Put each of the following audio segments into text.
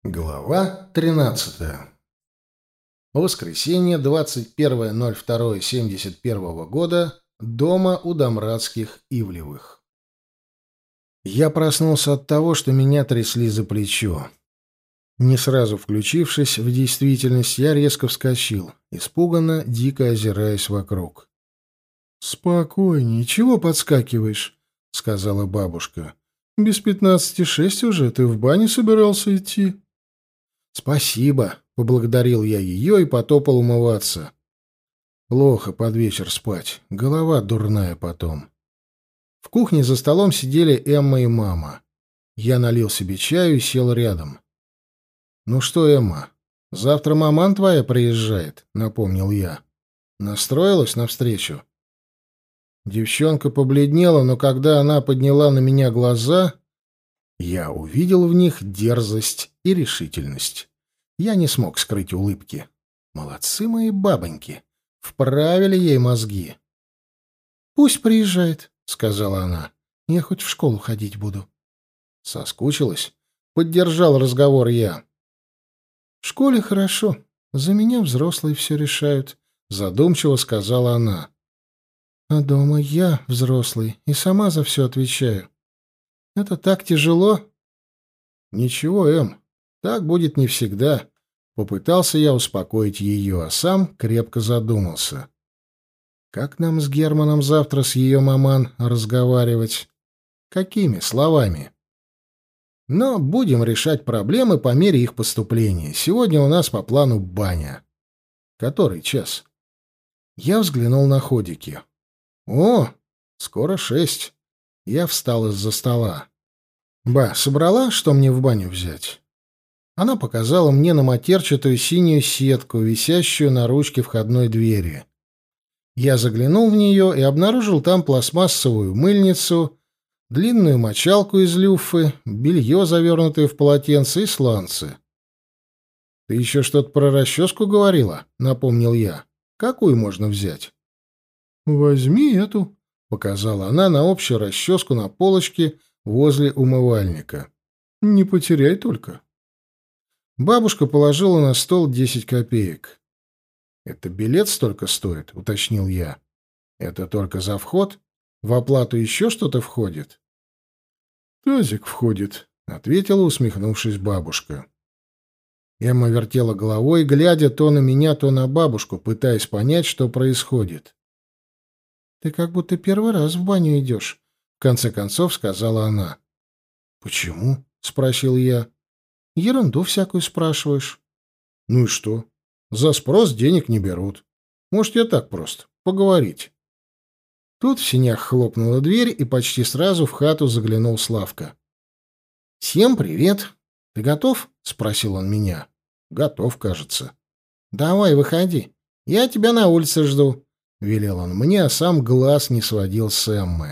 Глава 13. Воскресенье, 21.02.71 года, дома у Домрадских Ивлевых. Я проснулся от того, что меня трясли за плечо. Не сразу включившись в действительность, я резко вскочил, испуганно, дико озираясь вокруг. «Спокойнее, чего подскакиваешь?» — сказала бабушка. «Без 15:06 уже, ты в баню собирался идти?» «Спасибо», — поблагодарил я ее и потопал умываться. Плохо под вечер спать, голова дурная потом. В кухне за столом сидели Эмма и мама. Я налил себе чаю и сел рядом. «Ну что, Эмма, завтра маман твоя приезжает», — напомнил я. «Настроилась навстречу?» Девчонка побледнела, но когда она подняла на меня глаза, я увидел в них дерзость и решительность. Я не смог скрыть улыбки. Молодцы мои бабоньки. Вправили ей мозги. «Пусть приезжает», — сказала она. «Я хоть в школу ходить буду». Соскучилась? Поддержал разговор я. «В школе хорошо. За меня взрослые все решают», — задумчиво сказала она. «А дома я взрослый и сама за все отвечаю. Это так тяжело». «Ничего, Эм, так будет не всегда». Попытался я успокоить ее, а сам крепко задумался. Как нам с Германом завтра с ее маман разговаривать? Какими словами? Но будем решать проблемы по мере их поступления. Сегодня у нас по плану баня. Который час? Я взглянул на ходики. О, скоро 6. Я встал из-за стола. Ба, собрала, что мне в баню взять? Она показала мне на матерчатую синюю сетку, висящую на ручке входной двери. Я заглянул в нее и обнаружил там пластмассовую мыльницу, длинную мочалку из люфы, белье, завернутое в полотенце, и сланцы. «Ты еще что-то про расческу говорила?» — напомнил я. «Какую можно взять?» «Возьми эту», — показала она на общую расческу на полочке возле умывальника. «Не потеряй только». Бабушка положила на стол 10 копеек. «Это билет столько стоит?» — уточнил я. «Это только за вход? В оплату еще что-то входит?» «Тазик входит», — ответила, усмехнувшись бабушка. Эмма вертела головой, глядя то на меня, то на бабушку, пытаясь понять, что происходит. «Ты как будто первый раз в баню идешь», — в конце концов сказала она. «Почему?» — спросил я. «Ерунду всякую спрашиваешь». «Ну и что? За спрос денег не берут. Может, я так просто, поговорить». Тут в сенях хлопнула дверь, и почти сразу в хату заглянул Славка. «Всем привет. Ты готов?» — спросил он меня. «Готов, кажется». «Давай, выходи. Я тебя на улице жду», — велел он мне, а сам глаз не сводил с Эммы.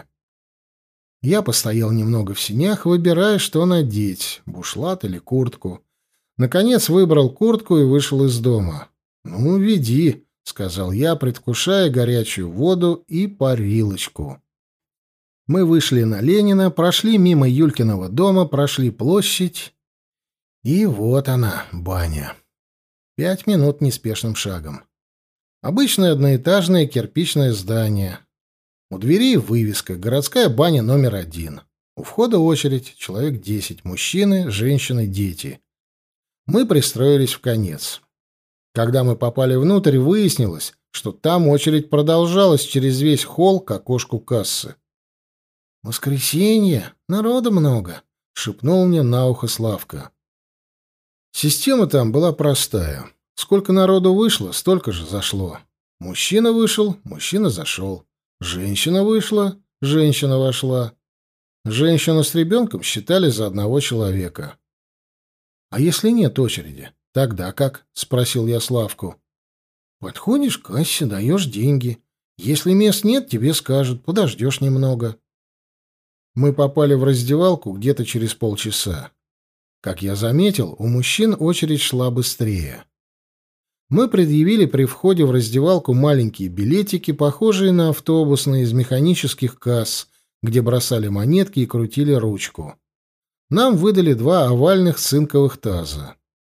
Я постоял немного в сенях, выбирая, что надеть, бушлат или куртку. Наконец выбрал куртку и вышел из дома. «Ну, веди», — сказал я, предвкушая горячую воду и парилочку. Мы вышли на Ленина, прошли мимо Юлькиного дома, прошли площадь. И вот она, баня. 5 минут неспешным шагом. Обычное одноэтажное кирпичное здание. У двери вывеска «Городская баня номер 1». У входа очередь, человек 10, мужчины, женщины, дети. Мы пристроились в конец. Когда мы попали внутрь, выяснилось, что там очередь продолжалась через весь холл к окошку кассы. «Воскресенье, народа много», — шепнул мне на ухо Славка. Система там была простая. Сколько народу вышло, столько же зашло. Мужчина вышел, мужчина зашел. Женщина вышла, женщина вошла. Женщину с ребенком считали за одного человека. «А если нет очереди, тогда как?» — спросил я Славку. «Подходишь к кассе, даешь деньги. Если мест нет, тебе скажут, подождешь немного». Мы попали в раздевалку где-то через полчаса. Как я заметил, у мужчин очередь шла быстрее. Мы предъявили при входе в раздевалку маленькие билетики, похожие на автобусные из механических касс, где бросали монетки и крутили ручку. Нам выдали 2 овальных цинковых таза.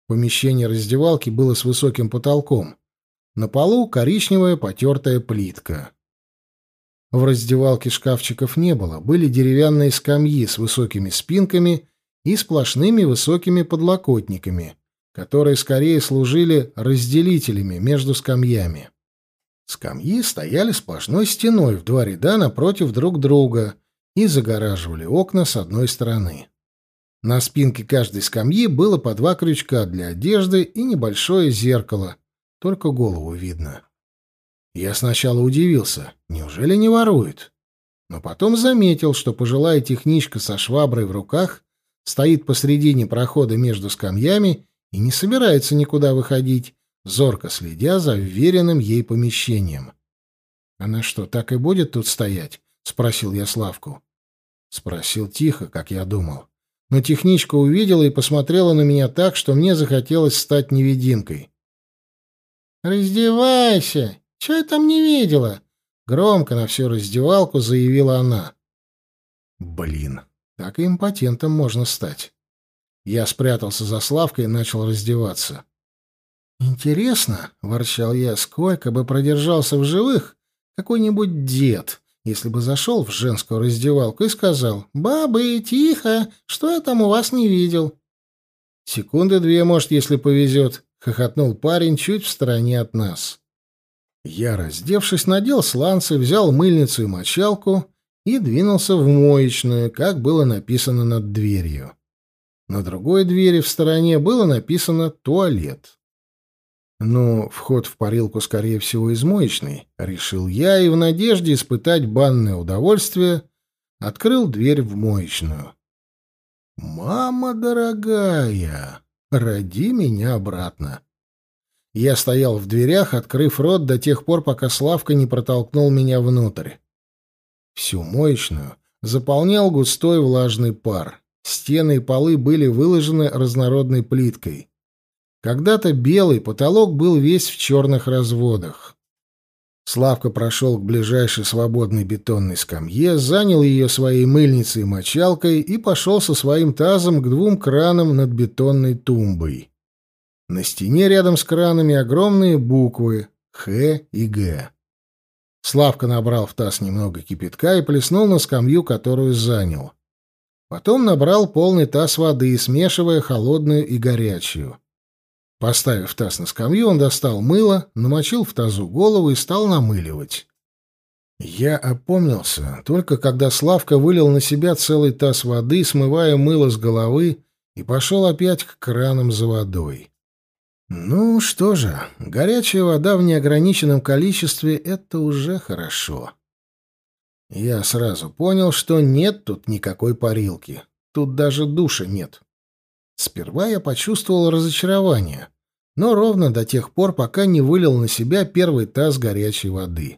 Помещение раздевалки было с высоким потолком. На полу коричневая потертая плитка. В раздевалке шкафчиков не было, были деревянные скамьи с высокими спинками и сплошными высокими подлокотниками, которые скорее служили разделителями между скамьями. Скамьи стояли сплошной стеной в два ряда напротив друг друга и загораживали окна с одной стороны. На спинке каждой скамьи было по два крючка для одежды и небольшое зеркало, только голову видно. Я сначала удивился, неужели не воруют? Но потом заметил, что пожилая техничка со шваброй в руках стоит посредине прохода между скамьями и не собирается никуда выходить, зорко следя за вверенным ей помещением. «Она что, так и будет тут стоять?» — спросил я Славку. Спросил тихо, как я думал. Но техничка увидела и посмотрела на меня так, что мне захотелось стать невидимкой. «Раздевайся! Чего я там не видела?» — громко на всю раздевалку заявила она. «Блин, так и импотентом можно стать». Я спрятался за Славкой и начал раздеваться. «Интересно, — ворчал я, — сколько бы продержался в живых какой-нибудь дед, если бы зашел в женскую раздевалку и сказал: «Бабы, тихо, что я там у вас не видел?» «Секунды две, может, если повезет», — хохотнул парень чуть в стороне от нас. Я, раздевшись, надел сланцы, взял мыльницу и мочалку и двинулся в моечную, как было написано над дверью. На другой двери в стороне было написано «туалет». Ну, вход в парилку, скорее всего, из моечной, решил я, и в надежде испытать банное удовольствие открыл дверь в моечную. «Мама дорогая, роди меня обратно». Я стоял в дверях, открыв рот до тех пор, пока Славка не протолкнул меня внутрь. Всю моечную заполнял густой влажный пар. Стены и полы были выложены разнородной плиткой. Когда-то белый потолок был весь в черных разводах. Славка прошел к ближайшей свободной бетонной скамье, занял ее своей мыльницей и мочалкой и пошел со своим тазом к двум кранам над бетонной тумбой. На стене рядом с кранами огромные буквы «Х» и «Г». Славка набрал в таз немного кипятка и плеснул на скамью, которую занял. Потом набрал полный таз воды, смешивая холодную и горячую. Поставив таз на скамью, он достал мыло, намочил в тазу голову и стал намыливать. Я опомнился только когда Славка вылил на себя целый таз воды, смывая мыло с головы, и пошел опять к кранам за водой. Ну что же, горячая вода в неограниченном количестве — это уже хорошо. Я сразу понял, что нет тут никакой парилки. Тут даже душа нет. Сперва я почувствовал разочарование, но ровно до тех пор, пока не вылил на себя первый таз горячей воды.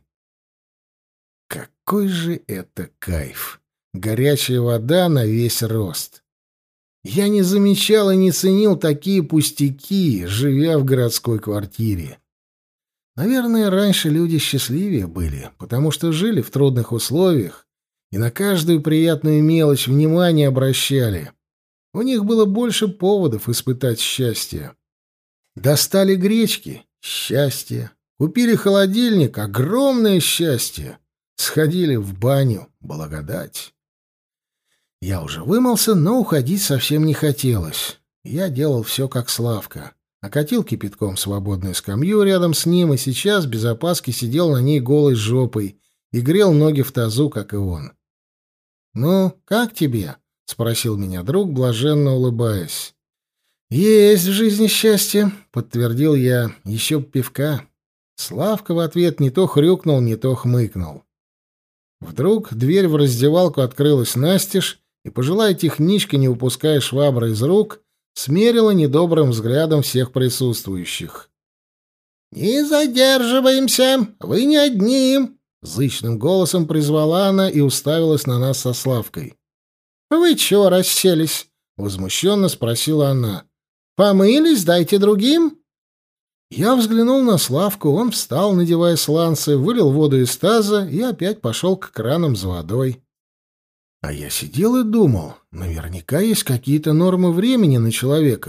Какой же это кайф! Горячая вода на весь рост. Я не замечал и не ценил такие пустяки, живя в городской квартире. Наверное, раньше люди счастливее были, потому что жили в трудных условиях и на каждую приятную мелочь внимание обращали. У них было больше поводов испытать счастье. Достали гречки — счастье. Купили холодильник — огромное счастье. Сходили в баню — благодать. Я уже вымылся, но уходить совсем не хотелось. Я делал все как Славка. Окатил кипятком свободную скамью рядом с ним, и сейчас без опаски сидел на ней голой жопой и грел ноги в тазу, как и он. «Ну, как тебе?» — спросил меня друг, блаженно улыбаясь. «Есть в жизни счастье», — подтвердил я. «Еще б пивка». Славка в ответ не то хрюкнул, не то хмыкнул. Вдруг дверь в раздевалку открылась настежь, и пожилая техничка, не упуская швабры из рук, смерила недобрым взглядом всех присутствующих. «Не задерживаемся! Вы не одни!» — зычным голосом призвала она и уставилась на нас со Славкой. «Вы чего расселись?» — возмущенно спросила она. «Помылись, дайте другим». Я взглянул на Славку, он встал, надевая сланцы, вылил воду из таза и опять пошел к кранам за водой. А я сидел и думал, наверняка есть какие-то нормы времени на человека.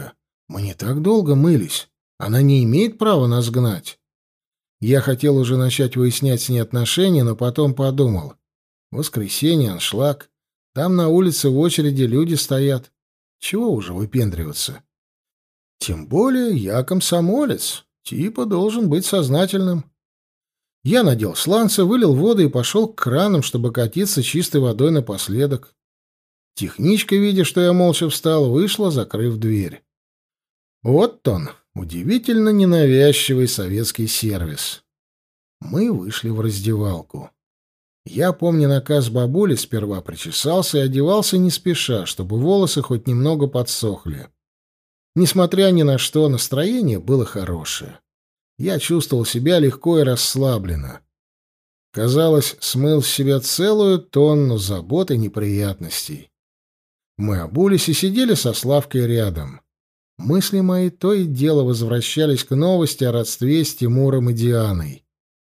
Мы не так долго мылись. Она не имеет права нас гнать. Я хотел уже начать выяснять с ней отношения, но потом подумал. Воскресенье, аншлаг. Там на улице в очереди люди стоят. Чего уже выпендриваться? Тем более я комсомолец. Типа должен быть сознательным. Я надел сланцы, вылил воду и пошел к кранам, чтобы катиться чистой водой напоследок. Техничка, видя, что я молча встал, вышла, закрыв дверь. Вот он, удивительно ненавязчивый советский сервис. Мы вышли в раздевалку. Я, помня наказ бабули, сперва причесался и одевался не спеша, чтобы волосы хоть немного подсохли. Несмотря ни на что, настроение было хорошее. Я чувствовал себя легко и расслабленно. Казалось, смыл с себя целую тонну забот и неприятностей. Мы обулись и сидели со Славкой рядом. Мысли мои то и дело возвращались к новости о родстве с Тимуром и Дианой.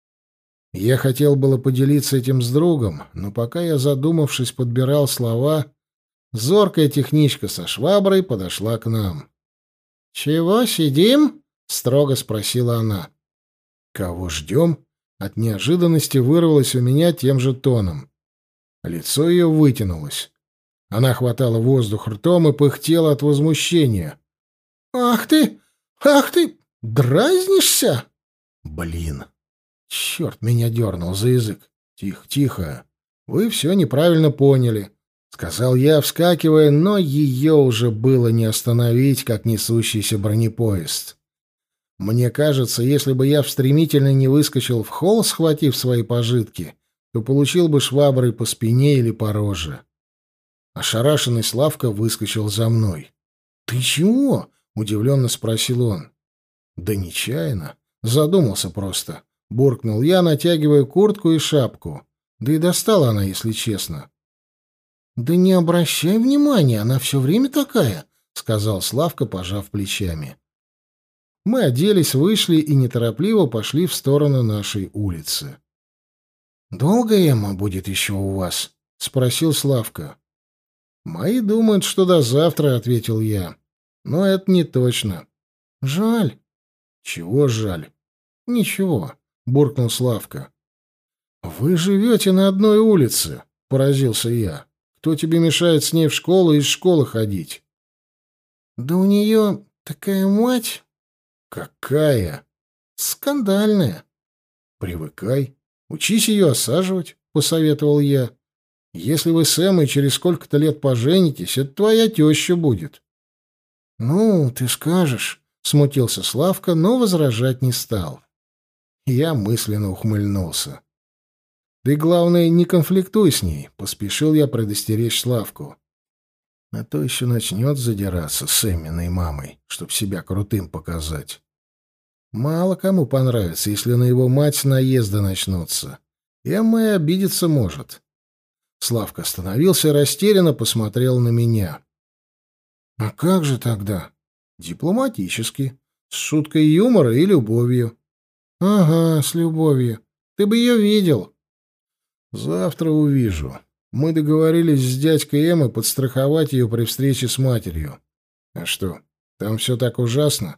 Я хотел было поделиться этим с другом, но пока я, задумавшись, подбирал слова, зоркая техничка со шваброй подошла к нам. «Чего сидим?» — строго спросила она. «Кого ждем?» — от неожиданности вырвалось у меня тем же тоном. Лицо ее вытянулось. Она хватала воздух ртом и пыхтела от возмущения. «Ах ты! Ах ты! Дразнишься?» «Блин! Черт меня дернул за язык! Тихо, тихо! Вы все неправильно поняли!» — сказал я, вскакивая, но ее уже было не остановить, как несущийся бронепоезд. Мне кажется, если бы я стремительно не выскочил в холл, схватив свои пожитки, то получил бы шваброй по спине или по роже. Ошарашенный Славка выскочил за мной. «Ты чего?» — удивленно спросил он. «Да нечаянно. Задумался просто», — буркнул я, натягивая куртку и шапку. Да и достала она, если честно. «Да не обращай внимания, она все время такая», — сказал Славка, пожав плечами. Мы оделись, вышли и неторопливо пошли в сторону нашей улицы. «Долго Эмма будет еще у вас?» — спросил Славка. «Мои думают, что до завтра», — ответил я. «Но это не точно». «Жаль». «Чего жаль?» «Ничего», — буркнул Славка. «Вы живете на одной улице», — поразился я. «Кто тебе мешает с ней в школу и из школы ходить?» «Да у нее такая мать...» «Какая?» «Скандальная». «Привыкай. Учись ее осаживать», — посоветовал я. «Если вы с Эммой через сколько-то лет поженитесь, это твоя теща будет». «Ну, ты скажешь», — смутился Славка, но возражать не стал. Я мысленно ухмыльнулся. «Да и главное, не конфликтуй с ней», — поспешил я предостеречь Славку. А то еще начнет задираться с Эмминой мамой, чтоб себя крутым показать. Мало кому понравится, если на его мать наезды начнутся. Эмма и обидеться может. Славка остановился и растерянно посмотрел на меня. «А как же тогда?» «Дипломатически. С шуткой юмора и любовью». «Ага, с любовью. Ты бы ее видел». «Завтра увижу. Мы договорились с дядькой Эммой подстраховать ее при встрече с матерью. А что, там все так ужасно?»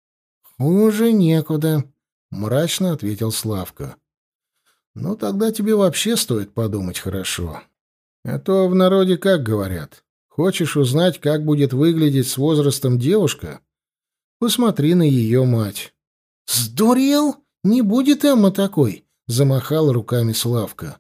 «Хуже некуда», — мрачно ответил Славка. «Ну, тогда тебе вообще стоит подумать хорошо. А то в народе как говорят. Хочешь узнать, как будет выглядеть с возрастом девушка? Посмотри на ее мать». «Сдурел? Не будет Эмма такой!» — замахал руками Славка.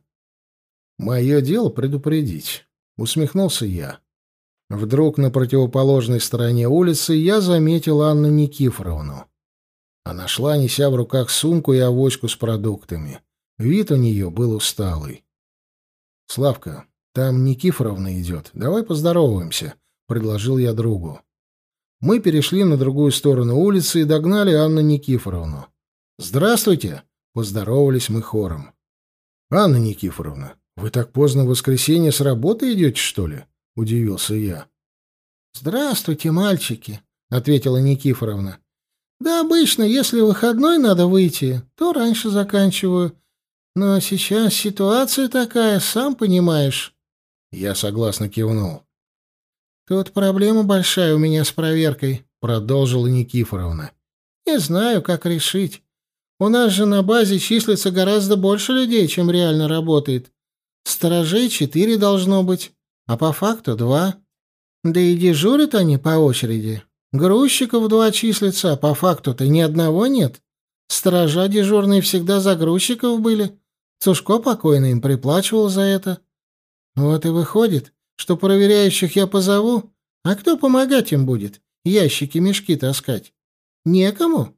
«Мое дело предупредить», — усмехнулся я. Вдруг на противоположной стороне улицы я заметил Анну Никифоровну. Она шла, неся в руках сумку и авоську с продуктами. Вид у нее был усталый. «Славка, там Никифоровна идет. Давай поздороваемся», — предложил я другу. Мы перешли на другую сторону улицы и догнали Анну Никифоровну. «Здравствуйте!» — поздоровались мы хором. «Анна Никифоровна, вы так поздно в воскресенье с работы идете, что ли?» — удивился я. «Здравствуйте, мальчики!» — ответила Никифоровна. «Да обычно, если выходной надо выйти, то раньше заканчиваю. Но сейчас ситуация такая, сам понимаешь». Я согласно кивнул. «Тут проблема большая у меня с проверкой», — продолжила Никифоровна. «Не знаю, как решить. У нас же на базе числится гораздо больше людей, чем реально работает. Сторожей 4 должно быть, а по факту 2. Да и дежурят они по очереди. Грузчиков 2 числится, а по факту-то ни одного нет. Сторожа дежурные всегда за грузчиков были. Цушко покойный им приплачивал за это. Вот и выходит, что проверяющих я позову, а кто помогать им будет? Ящики-мешки таскать. Некому?»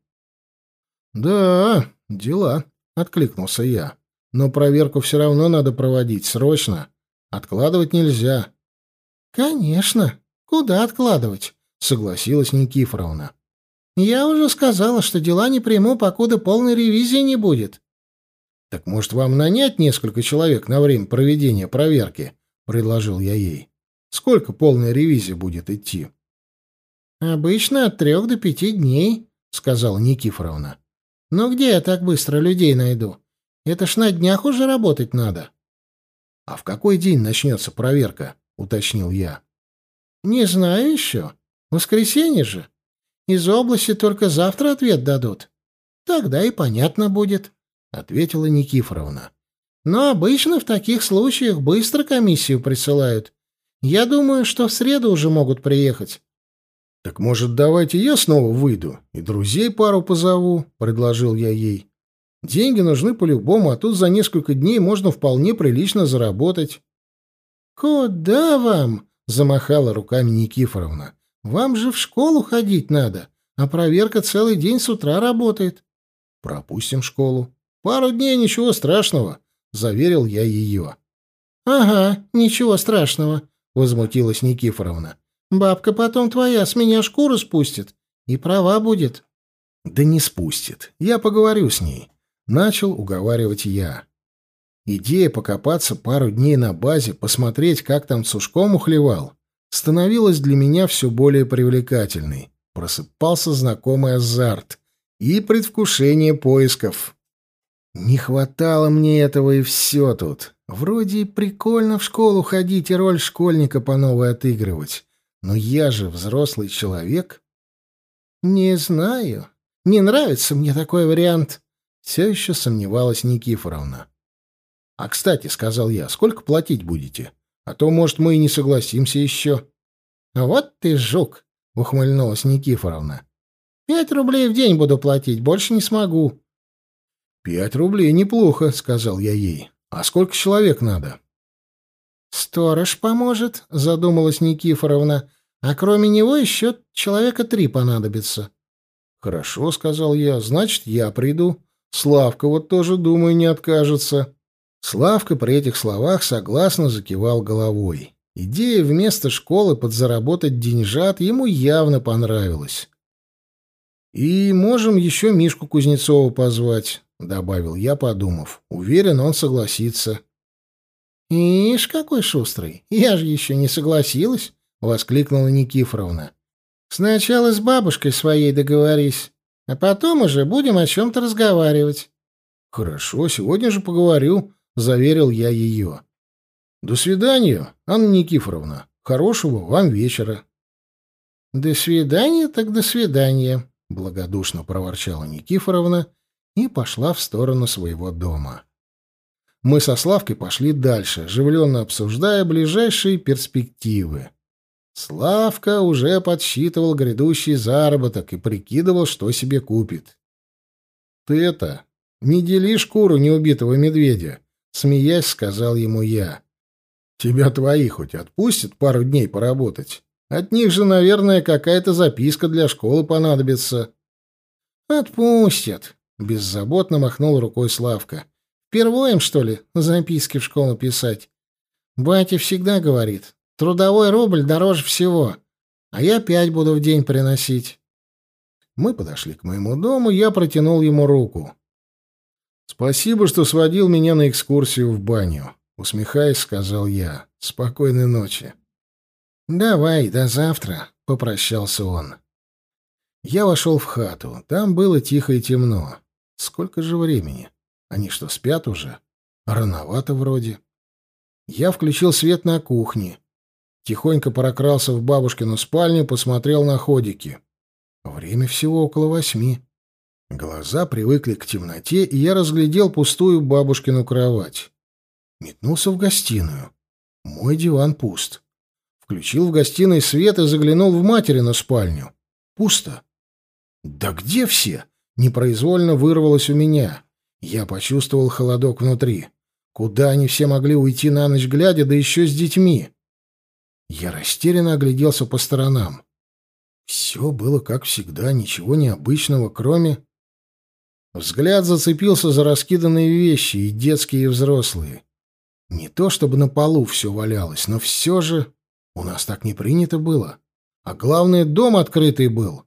«Да, дела», — откликнулся я. «Но проверку все равно надо проводить срочно. Откладывать нельзя». «Конечно. Куда откладывать?» — согласилась Никифоровна. «Я уже сказала, что дела не приму, покуда полной ревизии не будет». «Так, может, вам нанять несколько человек на время проведения проверки?» — предложил я ей. «Сколько полная ревизия будет идти?» «Обычно от 3 до 5 дней», — сказала Никифоровна. «Но где я так быстро людей найду? Это ж на днях уже работать надо». «А в какой день начнется проверка?» — уточнил я. «Не знаю еще. Воскресенье же. Из области только завтра ответ дадут. Тогда и понятно будет», — ответила Никифоровна. «Но обычно в таких случаях быстро комиссию присылают. Я думаю, что в среду уже могут приехать». «Так, может, давайте я снова выйду и друзей пару позову?» — предложил я ей. «Деньги нужны по-любому, а тут за несколько дней можно вполне прилично заработать». «Куда вам?» — замахала руками Никифоровна. «Вам же в школу ходить надо, а проверка целый день с утра работает». «Пропустим школу. Пару дней, ничего страшного», — заверил я ее. «Ага, ничего страшного», — возмутилась Никифоровна. «Бабка потом твоя с меня шкуру спустит. И права будет». «Да не спустит. Я поговорю с ней», — начал уговаривать я. Идея покопаться пару дней на базе, посмотреть, как там Цушко мухлевал, становилась для меня все более привлекательной. Просыпался знакомый азарт и предвкушение поисков. Не хватало мне этого, и все тут. Вроде и прикольно в школу ходить и роль школьника по новой отыгрывать. Но я же взрослый человек. «Не знаю. Не нравится мне такой вариант», — все еще сомневалась Никифоровна. «А, кстати, — сказал я, — сколько платить будете? А то, может, мы и не согласимся еще». «Вот ты жук», — ухмыльнулась Никифоровна. 5 рублей в день буду платить, больше не смогу». 5 рублей неплохо, — сказал я ей. А сколько человек надо? «Сторож поможет», — задумалась Никифоровна. «А кроме него еще человека 3 понадобится». «Хорошо», — сказал я, — «значит, я приду. Славка вот тоже, думаю, не откажется». Славка при этих словах согласно закивал головой. Идея вместо школы подзаработать деньжат ему явно понравилась. «И можем еще Мишку Кузнецова позвать», — добавил я, подумав. «Уверен, он согласится». «Ишь, какой шустрый! Я же еще не согласилась!» — воскликнула Никифоровна. «Сначала с бабушкой своей договорись, а потом уже будем о чем-то разговаривать». «Хорошо, сегодня же поговорю», — заверил я ее. «До свидания, Анна Никифоровна. Хорошего вам вечера». «До свидания, так до свидания», — благодушно проворчала Никифоровна и пошла в сторону своего дома. Мы со Славкой пошли дальше, оживленно обсуждая ближайшие перспективы. Славка уже подсчитывал грядущий заработок и прикидывал, что себе купит. «Ты это, не дели шкуру неубитого медведя», — смеясь, сказал ему я. «Тебя твои хоть отпустят пару дней поработать? От них же, наверное, какая-то записка для школы понадобится». «Отпустят», — беззаботно махнул рукой Славка. «Впервые им, что ли, записки в школу писать? Батя всегда говорит, трудовой рубль дороже всего, а я 5 буду в день приносить». Мы подошли к моему дому, я протянул ему руку. «Спасибо, что сводил меня на экскурсию в баню», — усмехаясь, сказал я. «Спокойной ночи». «Давай, до завтра», — попрощался он. Я вошел в хату. Там было тихо и темно. Сколько же времени? Они что, спят уже? Рановато вроде. Я включил свет на кухне. Тихонько прокрался в бабушкину спальню, посмотрел на ходики. Время всего около 8. Глаза привыкли к темноте, и я разглядел пустую бабушкину кровать. Метнулся в гостиную. Мой диван пуст. Включил в гостиной свет и заглянул в материну спальню. Пусто. «Да где все?» — непроизвольно вырвалось у меня. Я почувствовал холодок внутри. Куда они все могли уйти на ночь глядя, да еще с детьми? Я растерянно огляделся по сторонам. Все было как всегда, ничего необычного, кроме... Взгляд зацепился за раскиданные вещи, и детские, и взрослые. Не то чтобы на полу все валялось, но все же у нас так не принято было. А главное, дом открытый был.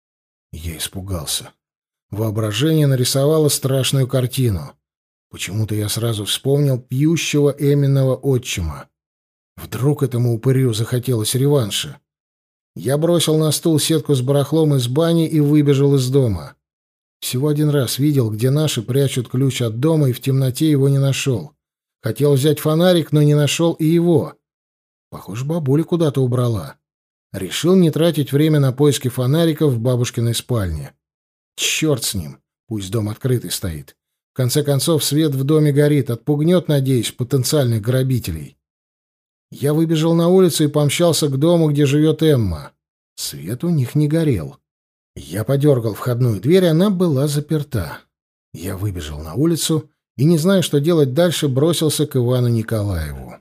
Я испугался. Воображение нарисовало страшную картину. Почему-то я сразу вспомнил пьющего Эминого отчима. Вдруг этому упырю захотелось реванша. Я бросил на стул сетку с барахлом из бани и выбежал из дома. Всего один раз видел, где наши прячут ключ от дома, и в темноте его не нашел. Хотел взять фонарик, но не нашел и его. Похоже, бабуля куда-то убрала. Решил не тратить время на поиски фонариков в бабушкиной спальне. Черт с ним, пусть дом открытый стоит. В конце концов, свет в доме горит, отпугнет, надеюсь, потенциальных грабителей. Я выбежал на улицу и помчался к дому, где живет Эмма. Свет у них не горел. Я подергал входную дверь, она была заперта. Я выбежал на улицу и, не зная, что делать дальше, бросился к Ивану Николаеву.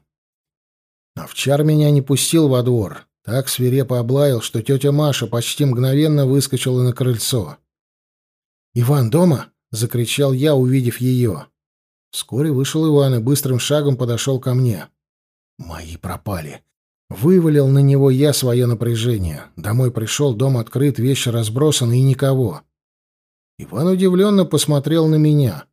Овчар меня не пустил во двор. Так свирепо облаял, что тетя Маша почти мгновенно выскочила на крыльцо. «Иван дома?» — закричал я, увидев ее. Вскоре вышел Иван и быстрым шагом подошел ко мне. Мои пропали. Вывалил на него я свое напряжение. Домой пришел, дом открыт, вещи разбросаны и никого. Иван удивленно посмотрел на меня.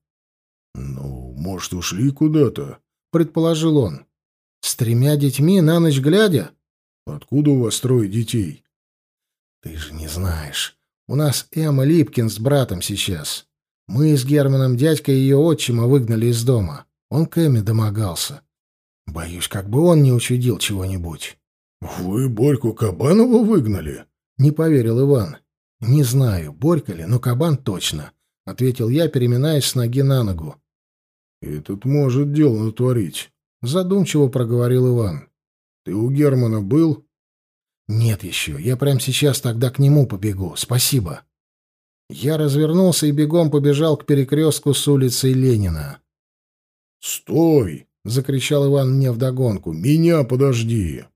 «Ну, может, ушли куда-то?» — предположил он. «С 3 детьми на ночь глядя?» «Откуда у вас 3 детей?» «Ты же не знаешь. У нас Эмма Липкин с братом сейчас. Мы с Германом дядькой ее отчима выгнали из дома. Он к Эмме домогался. Боюсь, как бы он не учудил чего-нибудь». «Вы Борьку Кабанова выгнали?» — не поверил Иван. «Не знаю, Борька ли, но кабан точно», — ответил я, переминаясь с ноги на ногу. «Этот может дело натворить», — задумчиво проговорил Иван. «Ты у Германа был?» «Нет еще. Я прямо сейчас тогда к нему побегу. Спасибо». Я развернулся и бегом побежал к перекрестку с улицей Ленина. «Стой!» — закричал Иван мне вдогонку. «Меня подожди!»